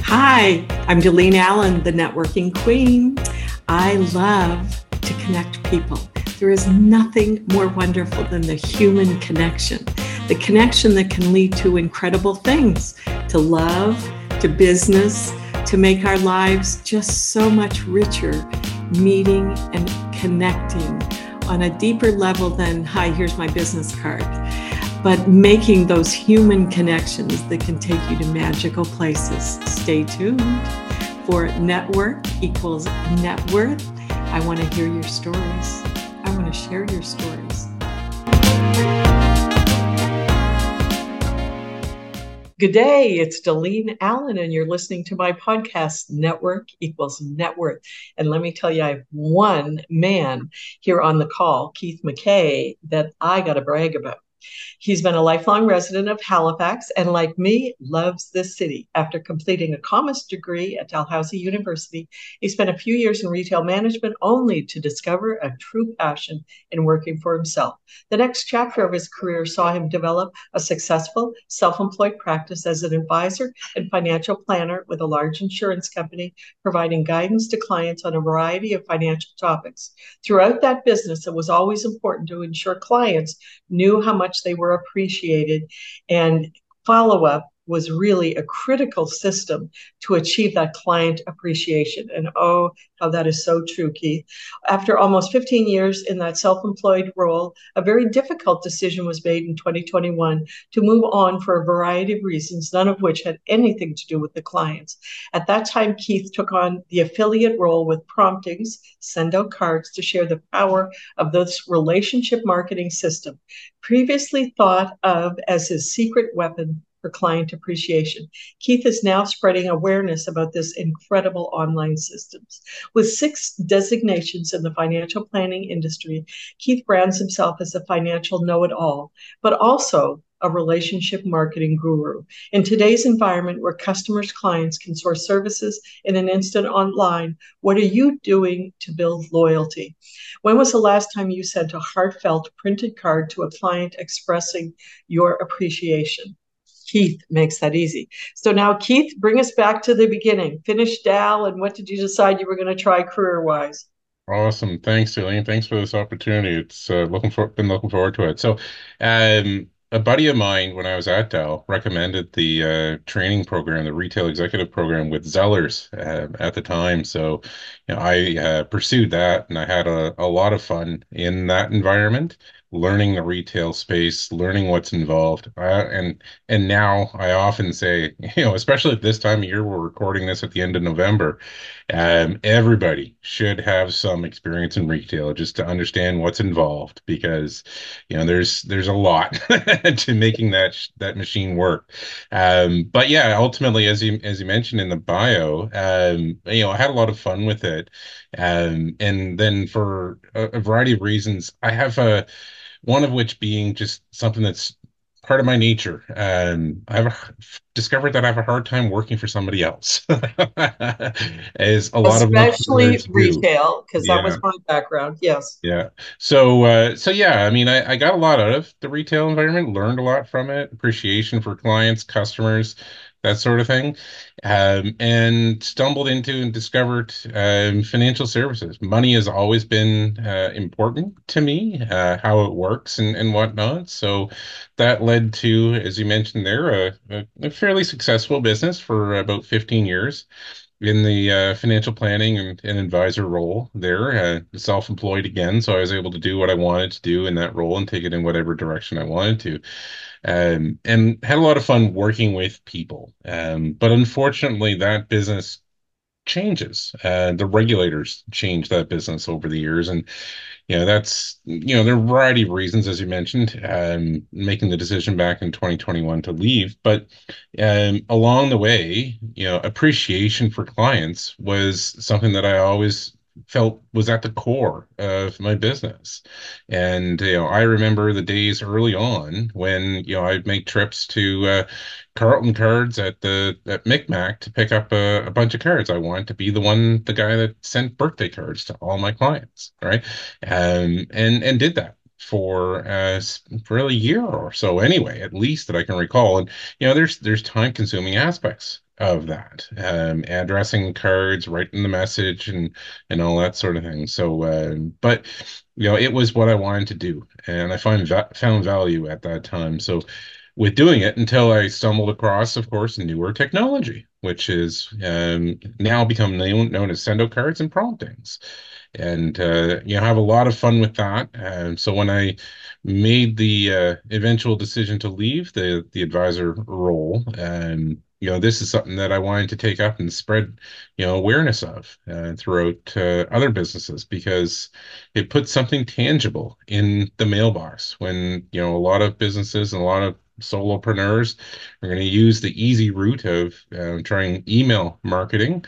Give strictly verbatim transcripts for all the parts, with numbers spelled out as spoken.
Hi, I'm Delene Allen, the networking queen. I love to connect people. There is nothing more wonderful than the human connection, the connection that can lead to incredible things, to love, to business, to make our lives just so much richer, meeting and connecting on a deeper level than, hi, here's my business card. But making those human connections that can take you to magical places. Stay tuned for Network Equals Net Worth. I want to hear your stories. I want to share your stories. Good day, it's Delene Allen, and you're listening to my podcast, Network Equals Net Worth. And let me tell you, I have one man here on the call, Keith McKay, that I got to brag about. He's been a lifelong resident of Halifax and, like me, loves this city. After completing a commerce degree at Dalhousie University, he spent a few years in retail management only to discover a true passion in working for himself. The next chapter of his career saw him develop a successful self-employed practice as an advisor and financial planner with a large insurance company, providing guidance to clients on a variety of financial topics. Throughout that business, it was always important to ensure clients knew how much they were appreciated, and follow-up was really a critical system to achieve that client appreciation. And oh, how that is so true, Keith. After almost fifteen years in that self-employed role, a very difficult decision was made in twenty twenty-one to move on for a variety of reasons, none of which had anything to do with the clients. At that time, Keith took on the affiliate role with Promptings, send out cards to share the power of this relationship marketing system, previously thought of as his secret weapon for client appreciation. Keith is now spreading awareness about this incredible online systems. With six designations in the financial planning industry, Keith brands himself as a financial know-it-all, but also a relationship marketing guru. In today's environment where customers, clients can source services in an instant online, what are you doing to build loyalty? When was the last time you sent a heartfelt printed card to a client expressing your appreciation? Keith makes that easy. So now, Keith, bring us back to the beginning. Finish Dal, and what did you decide you were going to try career-wise? Awesome. Thanks, Elaine. Thanks for this opportunity. It's uh, looking for been looking forward to it. So, um, a buddy of mine when I was at Dell recommended the uh, training program, the retail executive program with Zellers uh, at the time. So, you know, I uh, pursued that, and I had a, a lot of fun in that environment, learning the retail space, learning what's involved. Uh, and and now I often say, you know, especially at this time of year, we're recording this at the end of November. Um, everybody should have some experience in retail just to understand what's involved because, you know, there's there's a lot to making that sh- that machine work. Um, but yeah, ultimately, as you as you mentioned in the bio, um, you know, I had a lot of fun with it. Um, and then for a, a variety of reasons, I have a one of which being just something that's part of my nature. Um, I've a- discovered that I have a hard time working for somebody else, as a lot of Especially entrepreneurs do. retail, because that was Yeah. my background. Yes. Yeah. So, uh, so yeah, I mean, I, I got a lot out of the retail environment, learned a lot from it, appreciation for clients, customers, that sort of thing, um, and stumbled into and discovered um, financial services. Money has always been uh, important to me, uh, how it works and, and whatnot. So that led to, as you mentioned there, a, a, a fairly successful business for about fifteen years in the uh, financial planning and, and advisor role there, uh, self-employed again. So I was able to do what I wanted to do in that role and take it in whatever direction I wanted to. Um, and had a lot of fun working with people. Um, but unfortunately, that business changes. Uh, the regulators change that business over the years. And yeah, that's, you know, there are a variety of reasons, as you mentioned, um, making the decision back in twenty twenty-one to leave. But um, along the way, you know, appreciation for clients was something that I always felt was at the core of my business. And, you know, I remember the days early on when, you know, I'd make trips to uh, Carlton Cards at the at Micmac to pick up a, a bunch of cards. I wanted to be the one, the guy that sent birthday cards to all my clients, right? um, and and did that for uh s- for a year or so anyway, at least that I can recall. And you know, there's there's time consuming aspects of that, um, addressing cards, writing the message, and and all that sort of thing. So, uh, but you know, it was what I wanted to do, and I find va found value at that time. So, with doing it until I stumbled across, of course, newer technology, which is um, now become known, known as sendo cards and promptings, and uh, you know, have a lot of fun with that. And so when I made the uh, eventual decision to leave the the advisor role, and you know, this is something that I wanted to take up and spread, you know, awareness of uh, throughout uh, other businesses because it puts something tangible in the mailbox when, you know, a lot of businesses and a lot of solopreneurs are going to use the easy route of uh, trying email marketing.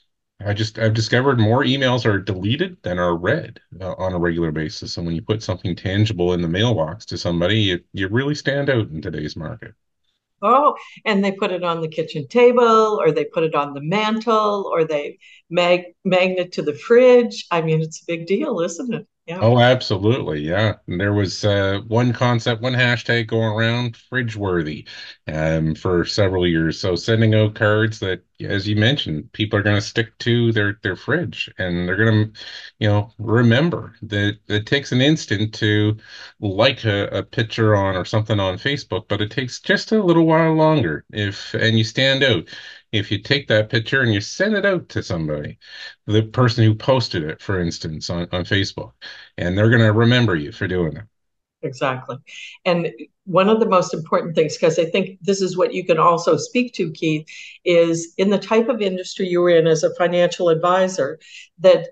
I just I've discovered more emails are deleted than are read uh, on a regular basis. And when you put something tangible in the mailbox to somebody, you you really stand out in today's market. Oh, and they put it on the kitchen table, or they put it on the mantle, or they mag magnet to the fridge. I mean, it's a big deal, isn't it? Yeah. Oh, absolutely. Yeah. And there was uh, one concept, one hashtag going around, fridge worthy, um, for several years. So sending out cards that, as you mentioned, people are going to stick to their their fridge and they're going to, you know, remember that it takes an instant to like a, a picture on or something on Facebook, but it takes just a little while longer if, and you stand out. If you take that picture and you send it out to somebody, the person who posted it, for instance, on, on Facebook, and they're going to remember you for doing it. Exactly. And one of the most important things, because I think this is what you can also speak to, Keith, is in the type of industry you're in as a financial advisor, that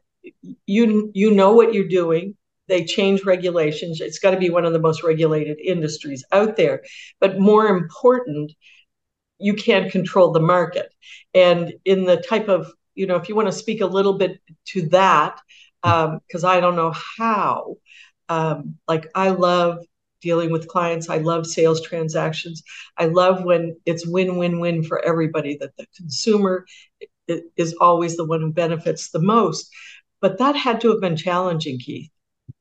you you know what you're doing. They change regulations. It's got to be one of the most regulated industries out there. But more important, you can't control the market. And in the type of, you know, if you want to speak a little bit to that, because um, I don't know how, um, like I love dealing with clients. I love sales transactions. I love when it's win win win for everybody, that the consumer is always the one who benefits the most. But that had to have been challenging, Keith.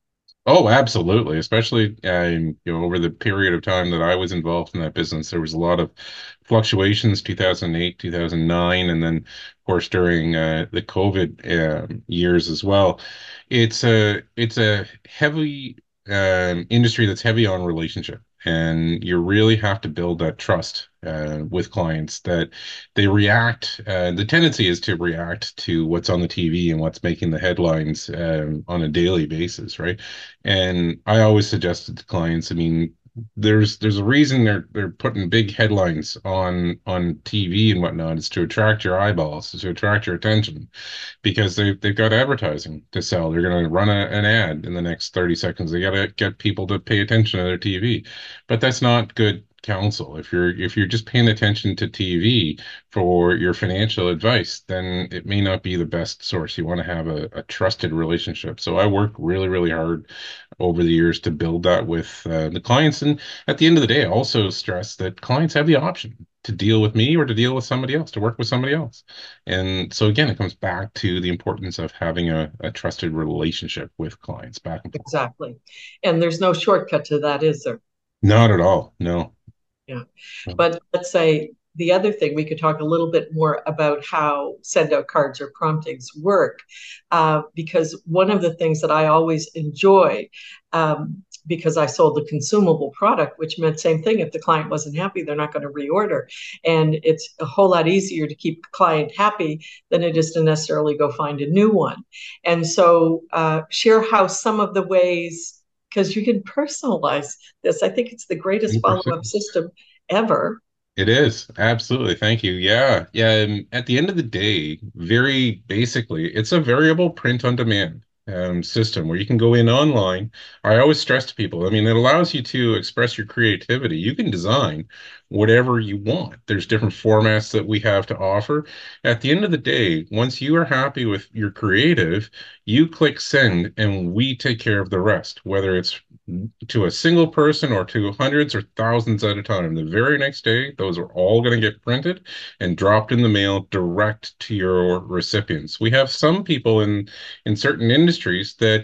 Oh, absolutely. Especially, um, you know, over the period of time that I was involved in that business, there was a lot of fluctuations, two thousand eight, two thousand nine, and then, of course, during uh, the COVID um, years as well. It's a it's a heavy um, industry that's heavy on relationship, and you really have to build that trust uh, with clients that they react. Uh, the tendency is to react to what's on the T V and what's making the headlines um, on a daily basis, right? And I always suggested to clients, I mean, there's there's a reason they're they're putting big headlines on on T V and whatnot. It's to attract your eyeballs, to attract your attention, because they they've got advertising to sell. They're going to run a, an ad in the next thirty seconds. They got to get people to pay attention to their T V. But that's not good counsel. If you're if you're just paying attention to T V for your financial advice, then it may not be the best source. You want to have a, a trusted relationship. So I worked really, really hard over the years to build that with uh, the clients. And at the end of the day, I also stress that clients have the option to deal with me or to deal with somebody else, to work with somebody else. And so again, it comes back to the importance of having a, a trusted relationship with clients back and forth. Exactly. And there's no shortcut to that, is there? Not at all. No. Yeah. But let's say the other thing, we could talk a little bit more about how send out cards or promptings work. Uh, because one of the things that I always enjoy, um, because I sold the consumable product, which meant same thing. If the client wasn't happy, they're not going to reorder. And it's a whole lot easier to keep the client happy than it is to necessarily go find a new one. And so uh, share how some of the ways, because you can personalize this. I think it's the greatest follow-up system ever. It is. Absolutely. Thank you. Yeah. Yeah. Um, at the end of the day, very basically, it's a variable print on demand um, system where you can go in online. I always stress to people, I mean, it allows you to express your creativity. You can design whatever you want. There's different formats that we have to offer. At the end of the day, once you are happy with your creative, you click send and we take care of the rest, whether it's to a single person or to hundreds or thousands at a time. The very next day, those are all going to get printed and dropped in the mail direct to your recipients. We have some people in in certain industries that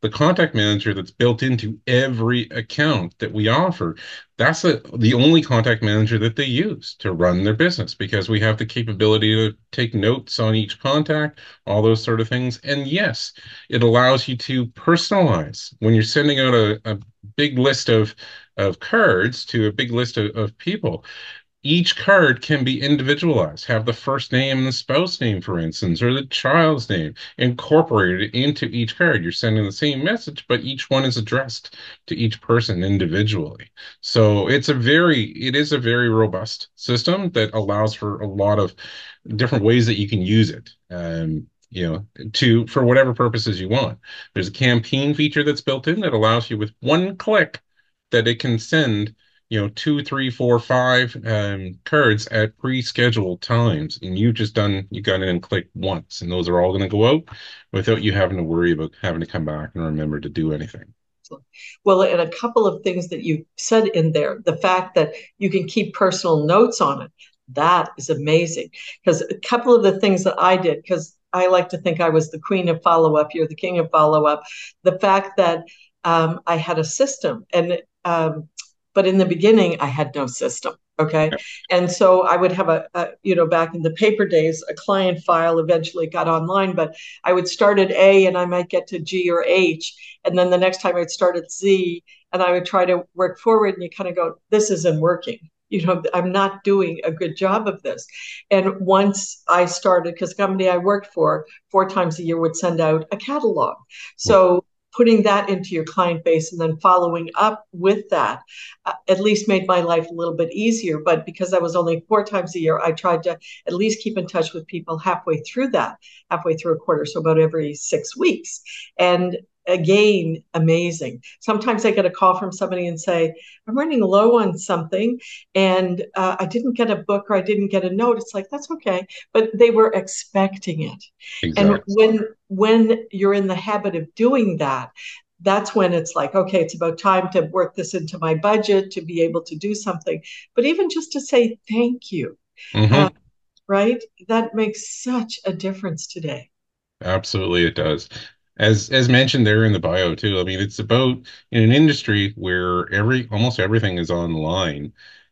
the contact manager that's built into every account that we offer, that's a, the only contact manager that they use to run their business because we have the capability to take notes on each contact, all those sort of things. And yes, it allows you to personalize when you're sending out a, a big list of of cards to a big list of, of people. Each card can be individualized, have the first name and the spouse name, for instance, or the child's name incorporated into each card. You're sending the same message, but each one is addressed to each person individually. So it's a very, it is a very robust system that allows for a lot of different ways that you can use it. Um, you know, to for whatever purposes you want. There's a campaign feature that's built in that allows you with one click that it can send you know, two, three, four, five um, cards at pre-scheduled times, and you've just done you got in and clicked once, and those are all going to go out without you having to worry about having to come back and remember to do anything. Well, and a couple of things that you said in there, the fact that you can keep personal notes on it, that is amazing. Because a couple of the things that I did, because I like to think I was the queen of follow-up, you're the king of follow-up, the fact that um, I had a system and um, but in the beginning, I had no system. Okay. And so I would have a, a, you know, back in the paper days, a client file eventually got online, but I would start at A and I might get to G or H. And then the next time I'd start at Z and I would try to work forward and you kind of go, this isn't working. You know, I'm not doing a good job of this. And once I started, because the company I worked for four times a year would send out a catalog. So putting that into your client base and then following up with that uh, at least made my life a little bit easier. But because I was only four times a year, I tried to at least keep in touch with people halfway through that, halfway through a quarter, so about every six weeks. And again, amazing. Sometimes I get a call from somebody and say, I'm running low on something and uh, I didn't get a book or I didn't get a note. It's like, that's okay. But they were expecting it. And Exactly. when when you're in the habit of doing that, that's when it's like, okay, it's about time to work this into my budget to be able to do something. But even just to say thank you, uh, Mm-hmm. right? That makes such a difference today. Absolutely, it does. As as mentioned there in the bio too. I mean, it's about in an industry where every almost everything is online.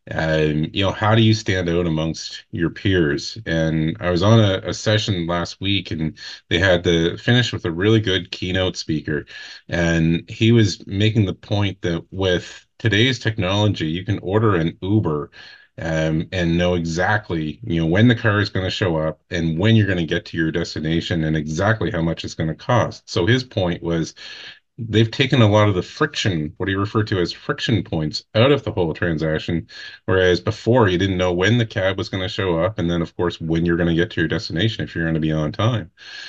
Um, you know, how do you stand out amongst your peers? And I was on a, a session last week, and they had to finish with a really good keynote speaker, and he was making the point that with today's technology, you can order an Uber um, and know exactly, you know, when the car is going to show up and when you're going to get to your destination and exactly how much it's going to cost. So his point was they've taken a lot of the friction, what he referred to as friction points, out of the whole transaction. Whereas before, you didn't know when the cab was going to show up, and then, of course, when you're going to get to your destination if you're going to be on time.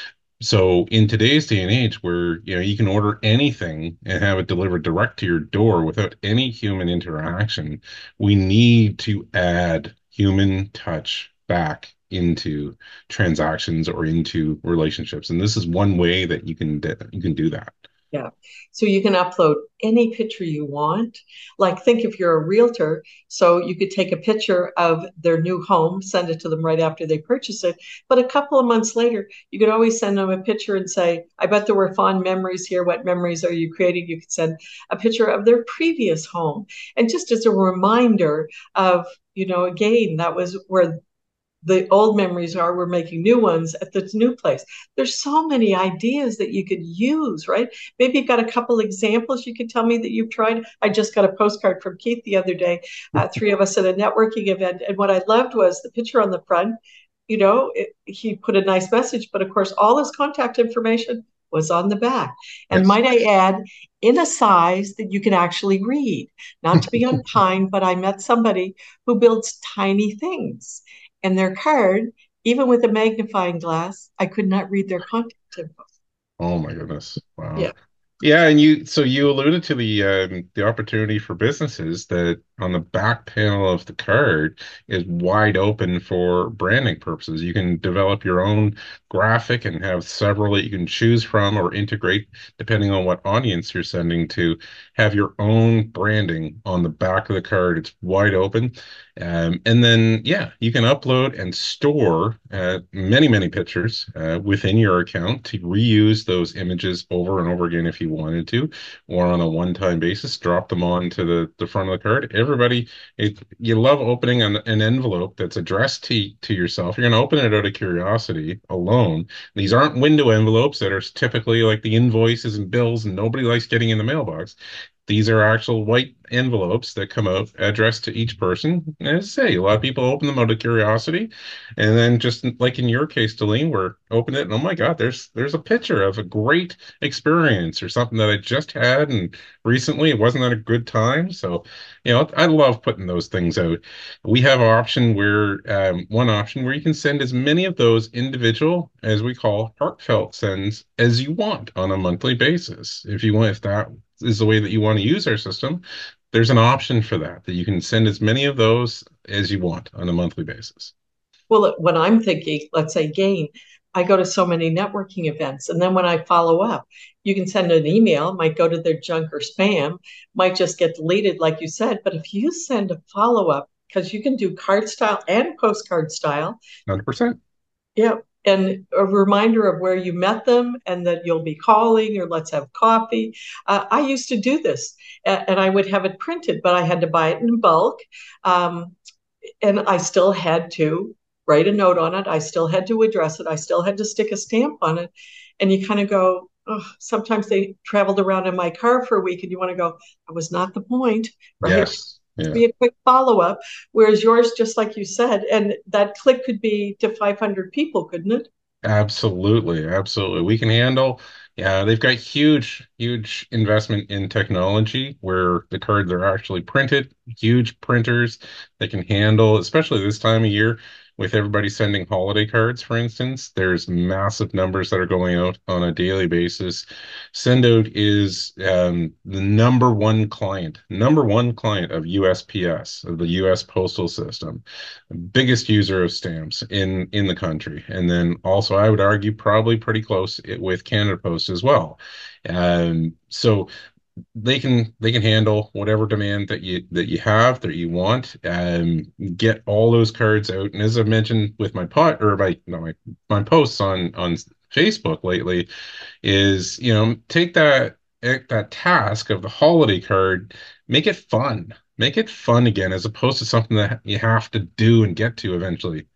So in today's day and age where, you know, you can order anything and have it delivered direct to your door without any human interaction, we need to add human touch back into transactions or into relationships. And this is one way that you can you can do that. Yeah. So you can upload any picture you want. Like, think if you're a realtor, so you could take a picture of their new home, send it to them right after they purchase it. But a couple of months later, you could always send them a picture and say, I bet there were fond memories here. What memories are you creating? You could send a picture of their previous home. And just as a reminder of, you know, again, that was where the old memories are, we're making new ones at this new place. There's so many ideas that you could use, right? Maybe you've got a couple examples you could tell me that you've tried. I just got a postcard from Keith the other day, uh, three of us at a networking event. And what I loved was the picture on the front, you know, it, he put a nice message, but of course, all his contact information was on the back. And Yes. might I add, in a size that you can actually read, not to be unkind, but I met somebody who builds tiny things. And their card, even with a magnifying glass, I could not read their contact info. Oh my goodness. Yeah. Wow. Yeah, and you so you alluded to the um, the opportunity for businesses that on the back panel of the card is wide open for branding purposes. You can develop your own graphic and have several that you can choose from or integrate depending on what audience you're sending to. Have your own branding on the back of the card. It's wide open. Um, and then, yeah, you can upload and store uh, many, many pictures uh, within your account to reuse those images over and over again if you wanted to, or on a one-time basis, drop them onto the, the front of the card. Everybody, it, you love opening an, an envelope that's addressed to, to yourself. You're going to open it out of curiosity alone. These aren't window envelopes that are typically like the invoices and bills, and nobody likes getting in the mailbox. These are actual white envelopes that come out addressed to each person. And as I say, a lot of people open them out of curiosity. And then just like in your case, Delene, where open it and oh my God, there's there's a picture of a great experience or something that I just had and recently it wasn't at a good time. So, you know, I love putting those things out. We have an option where um, one option where you can send as many of those individual, as we call heartfelt sends, as you want on a monthly basis. If you want, if that is the way that you want to use our system, there's an option for that, that you can send as many of those as you want on a monthly basis. Well, when I'm thinking, let's say gain, I go to so many networking events. And then when I follow up, you can send an email, might go to their junk or spam, might just get deleted, like you said. But if you send a follow up, because you can do card style and postcard style. one hundred percent. Yeah. And a reminder of where you met them and that you'll be calling or let's have coffee. Uh, I used to do this and I would have it printed, but I had to buy it in bulk. Um, and I still had to write a note on it. I still had to address it. I still had to stick a stamp on it. And you kind of go, oh, sometimes they traveled around in my car for a week and you want to go, that was not the point, right? Yes. Yeah. Be a quick follow up. Whereas yours, just like you said, and that click could be to five hundred people, couldn't it? Absolutely, absolutely. We can handle, yeah, they've got huge, huge investment in technology where the cards are actually printed, huge printers that can handle, especially this time of year with everybody sending holiday cards, for instance, there's massive numbers that are going out on a daily basis. Sendout is um, the number one client, number one client of U S P S, of the U S postal system, biggest user of stamps in in the country, and then also I would argue probably pretty close it, with Canada Post as well. Um, so they can they can handle whatever demand that you that you have that you want, and get all those cards out. And as I mentioned with my pot or my no my my posts on on Facebook lately, is you know take that that task of the holiday card, make it fun. Make it fun again, as opposed to something that you have to do and get to eventually.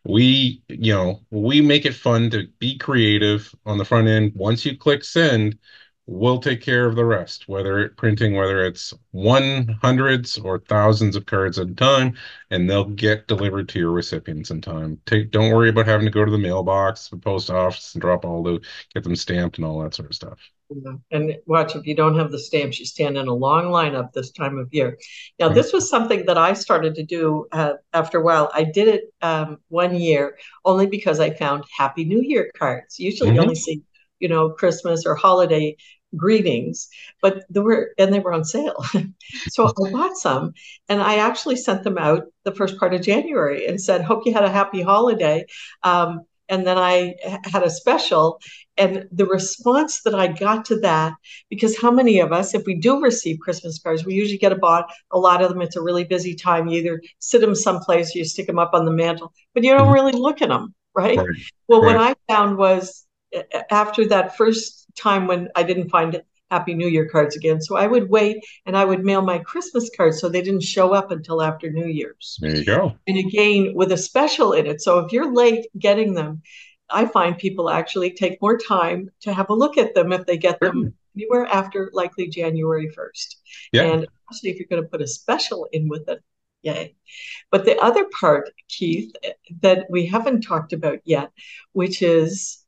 We, you know, we make it fun to be creative on the front end. Once you click send, we'll take care of the rest, whether it printing, whether it's one hundreds or thousands of cards at a time, and they'll get delivered to your recipients in time. Take, don't worry about having to go to the mailbox, the post office, and drop all the, get them stamped and all that sort of stuff. Yeah. And watch, if you don't have the stamps, you stand in a long lineup this time of year. Now, this was something that I started to do uh, after a while. I did it um, one year only because I found Happy New Year cards. Usually you Mm-hmm. only see, you know, Christmas or holiday greetings, but they were, and they were on sale. So I bought some and I actually sent them out the first part of January and said, hope you had a happy holiday. Um, and then I had a special, and the response that I got to that, because how many of us, if we do receive Christmas cards, we usually get a bought a lot of them. It's a really busy time. You either sit them someplace, or you stick them up on the mantle, but you don't really look at them, right? Right. Well, what Right. I found was after that first time when I didn't find Happy New Year cards again, so I would wait and I would mail my Christmas cards so they didn't show up until after New Year's. There you go. And again, with a special in it. So if you're late getting them, I find people actually take more time to have a look at them if they get them Sure. anywhere after likely January first. Yeah. And especially if you're going to put a special in with it, yay. But the other part, Keith, that we haven't talked about yet, which is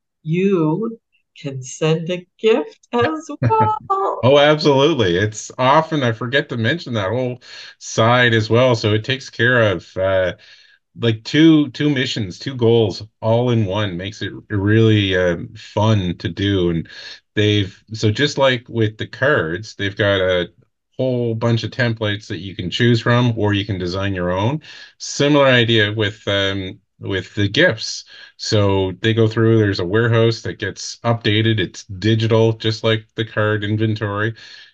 you can send a gift as well. Oh, absolutely. It's often I forget to mention that whole side as well. So it takes care of uh, like two two missions, two goals, all in one. Makes it really uh, fun to do. And they've so just like with the cards, they've got a whole bunch of templates that you can choose from, or you can design your own. Similar idea with um, with the gifts. So they go through, there's a warehouse that gets updated. It's digital, just like the card inventory.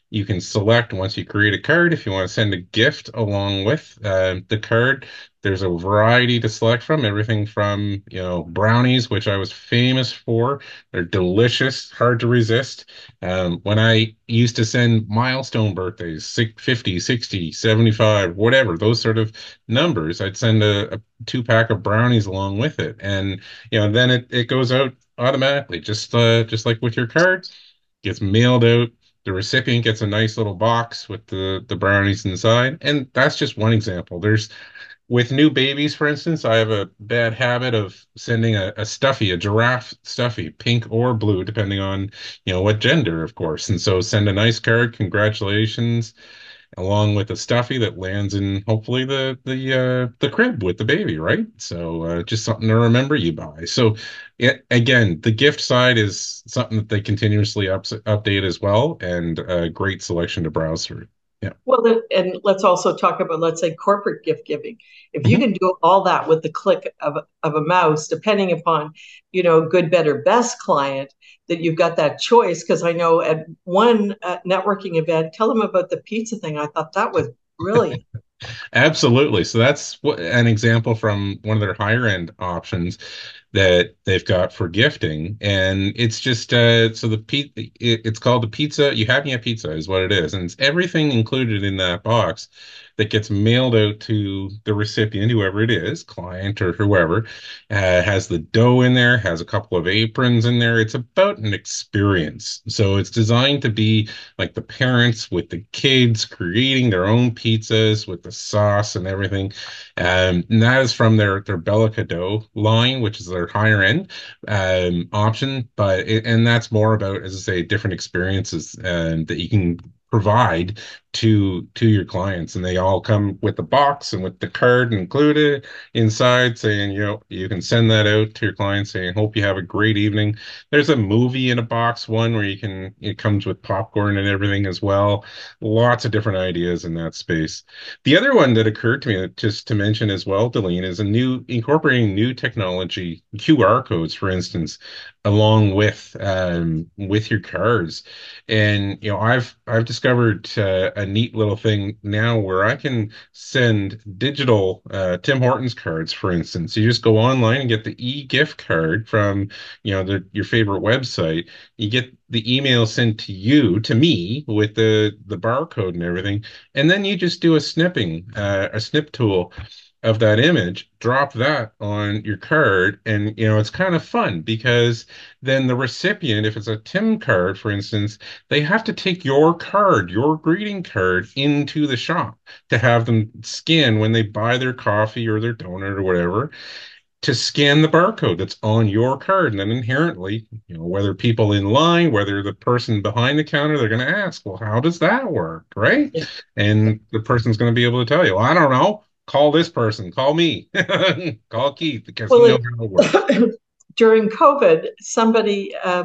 You can select once you create a card if you want to send a gift along with uh, the card. There's a variety to select from, everything from, you know, brownies, which I was famous for. They're delicious, hard to resist. Um, when I used to send milestone birthdays, six- fifty, sixty, seventy-five, whatever, those sort of numbers, I'd send a, a two pack of brownies along with it. And, you know, then it, it goes out automatically, just uh, just like with your card, gets mailed out. The recipient gets a nice little box with the the brownies inside, and that's just one example. There's with new babies, for instance, I have a bad habit of sending a, a stuffy, a giraffe stuffy, pink or blue, depending on, you know, what gender, of course. And so send a nice card, congratulations, along with a stuffy that lands in hopefully the the uh, the crib with the baby, right? So uh, just something to remember you by. So it, again, the gift side is something that they continuously ups, update as well, and a great selection to browse through. Yeah. Well, then, and let's also talk about, let's say, corporate gift giving. If you Mhm. can do all that with the click of, of a mouse, depending upon, you know, good, better, best client, that you've got that choice. Because I know at one uh, networking event, tell them about the pizza thing. I thought that was brilliant. Absolutely. So that's what, an example from one of their higher end options that they've got for gifting, and it's just uh, so the pe it, it's called the pizza. You have me a pizza is what it is, and it's everything included in that box that gets mailed out to the recipient, whoever it is, client or whoever. Uh, has the dough in there, has a couple of aprons in there. It's about an experience, so it's designed to be like the parents with the kids creating their own pizzas with the sauce and everything. Um, and that is from their their Bellica dough line, which is their higher end um, option. But it, and that's more about, as I say, different experiences um, that you can provide to to your clients, and they all come with the box and with the card included inside, saying, you know, you can send that out to your clients saying, hope you have a great evening. There's a movie in a box one where you can, it comes with popcorn and everything as well. Lots of different ideas in that space. The other one that occurred to me, just to mention as well, Deline, is a new incorporating new technology, Q R codes, for instance, along with um, with your cards. And you know, I've I've discovered uh, a neat little thing now where I can send digital uh, Tim Hortons cards, for instance. You just go online and get the e-gift card from, you know, the, your favorite website. You get the email sent to you, to me, with the the barcode and everything, and then you just do a snipping, uh, a snip tool of that image, drop that on your card, and you know it's kind of fun because then the recipient, if it's a Tim card, for instance, they have to take your card, your greeting card, into the shop to have them scan when they buy their coffee or their donut or whatever, to scan the barcode that's on your card. And then inherently, you know, whether people in line, whether the person behind the counter, they're going to ask, well, how does that work? Right. Yeah. And the person's going to be able to tell you, well, I don't know. Call this person, call me, call Keith because he Well, knows how it works. it, during COVID, somebody uh,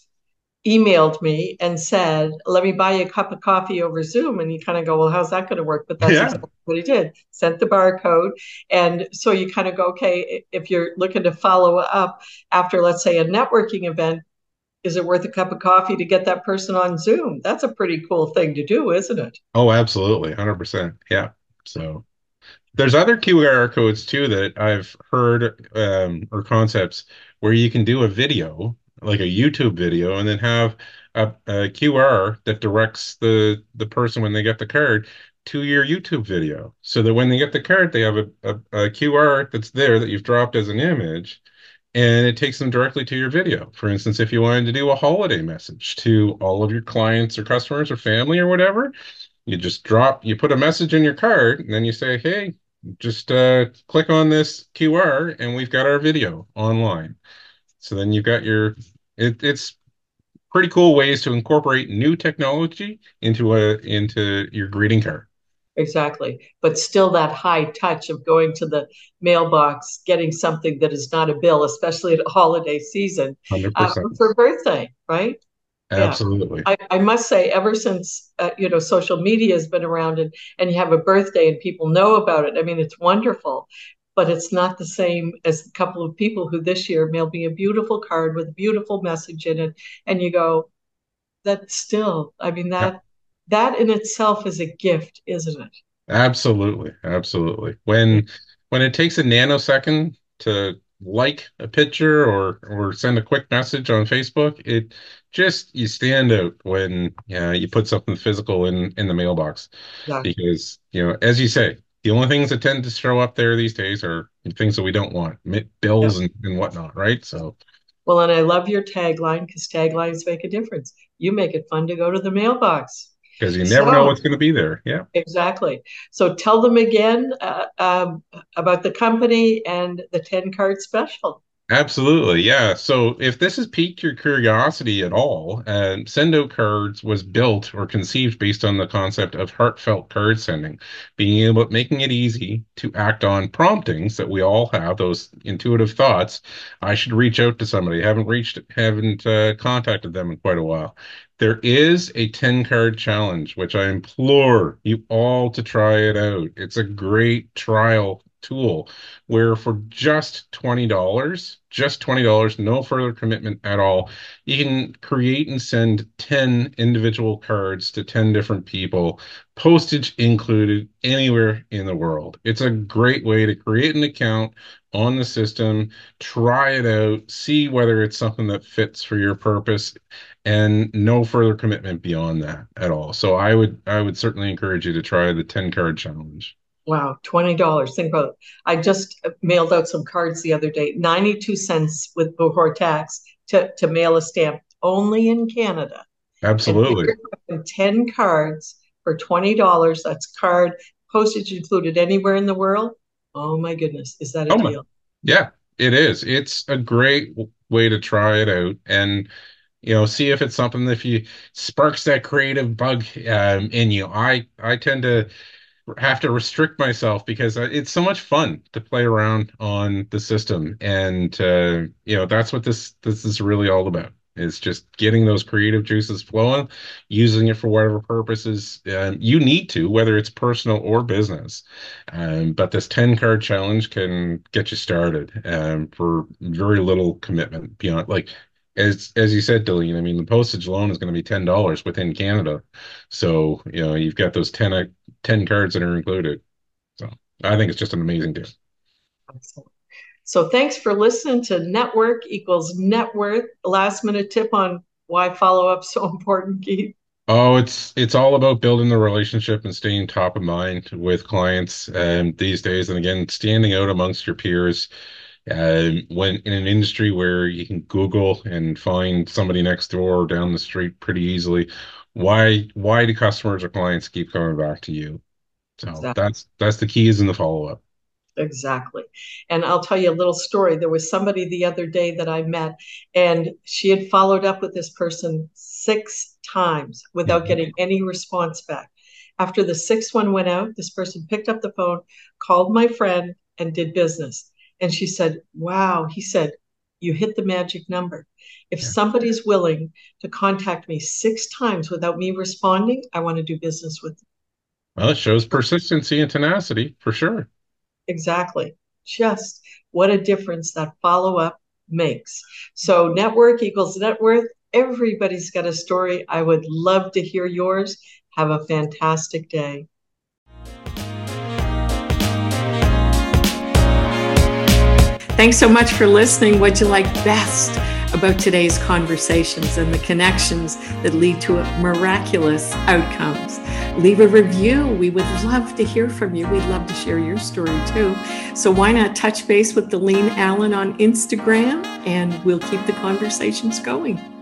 emailed me and said, let me buy you a cup of coffee over Zoom. And you kind of go, well, how's that going to work? But that's Yeah. exactly what he did. Sent the barcode. And so you kind of go, okay, if you're looking to follow up after, let's say, a networking event, is it worth a cup of coffee to get that person on Zoom? That's a pretty cool thing to do, isn't it? Oh, absolutely. one hundred percent. Yeah. So there's other Q R codes too that I've heard um, or concepts where you can do a video, like a YouTube video, and then have a, a Q R that directs the the person when they get the card to your YouTube video, so that when they get the card, they have a, a, a Q R that's there that you've dropped as an image, and it takes them directly to your video. For instance, if you wanted to do a holiday message to all of your clients or customers or family or whatever, you just drop, you put a message in your card, and then you say, hey, just uh, click on this Q R, and we've got our video online. So then you've got your, it, it's pretty cool ways to incorporate new technology into a into your greeting card. Exactly. But still that high touch of going to the mailbox, getting something that is not a bill, especially at holiday season, uh, one hundred percent. for birthday, right? Yeah. Absolutely. I, I must say, ever since uh, you know social media has been around, and and you have a birthday and people know about it. I mean, it's wonderful, but it's not the same as a couple of people who this year mailed me a beautiful card with a beautiful message in it, and you go, that's still. I mean, Yeah. that. that in itself is a gift, isn't it? Absolutely, absolutely. When when it takes a nanosecond to like a picture or or send a quick message on Facebook, it just you stand out when yeah, you put something physical in in the mailbox Yeah. because you know, as you say, the only things that tend to show up there these days are things that we don't want, mi- Yeah. bills and, and whatnot, right? So Well, and I love your tagline because taglines make a difference. You make it fun to go to the mailbox. because you never know So, what's going to be there. Yeah. exactly. So tell them again uh, um, about the company and the ten card special. Absolutely, yeah. So if this has piqued your curiosity at all, uh, Sendo Cards was built or conceived based on the concept of heartfelt card sending, being able making it easy to act on promptings that we all have, those intuitive thoughts. I should reach out to somebody. Haven't reached, haven't uh, contacted them in quite a while. There is a ten card challenge, which I implore you all to try it out. It's a great trial tool where for just twenty dollars just twenty dollars no further commitment at all, you can create and send ten individual cards to ten different people, postage included, anywhere in the world. It's a great way to create an account on the system, try it out, see whether it's something that fits for your purpose, and no further commitment beyond that at all. So I would I would certainly encourage you to try the ten card challenge. Wow, twenty dollars. Think about it. I just mailed out some cards the other day, ninety-two cents with before tax to, to mail a stamp only in Canada. And Absolutely. you're talking ten cards for twenty dollars. That's card postage included anywhere in the world. Oh my goodness, is that a Oh my, deal? yeah, it is. It's a great w- way to try it out and you know see if it's something if you sparks that creative bug um, in you. I I tend to have to restrict myself because uh, it's so much fun to play around on the system, and uh, you know that's what this this is really all about. It's just getting those creative juices flowing, using it for whatever purposes um, you need to, whether it's personal or business. Um, but this ten card challenge can get you started um, for very little commitment beyond like as as you said, Deline, I mean, the postage alone is going to be ten dollars within Canada. So, you know, you've got those ten ten cards that are included. So I think it's just an amazing deal. Excellent. So thanks for listening to Network Equals Net Worth. Last minute tip on why follow up so important, Keith. Oh, it's it's all about building the relationship and staying top of mind with clients um, these days. And again, standing out amongst your peers. Um, when in an industry where you can Google and find somebody next door or down the street pretty easily, why why do customers or clients keep coming back to you? So Exactly. that's that's the key is in the follow up. Exactly. And I'll tell you a little story. There was somebody the other day that I met, and she had followed up with this person six times without Mhm. getting any response back. After the sixth one went out, this person picked up the phone, called my friend, and did business. And she said, wow, he said, you hit the magic number. If Yeah. somebody's willing to contact me six times without me responding, I want to do business with them. Well, it shows persistency and tenacity for sure. Exactly. Just what a difference that follow up makes. So, network equals net worth. Everybody's got a story. I would love to hear yours. Have a fantastic day. Thanks so much for listening. What'd you like best about today's conversations and the connections that lead to miraculous outcomes? Leave a review. We would love to hear from you. We'd love to share your story too. So why not touch base with Deline Allen on Instagram, and we'll keep the conversations going.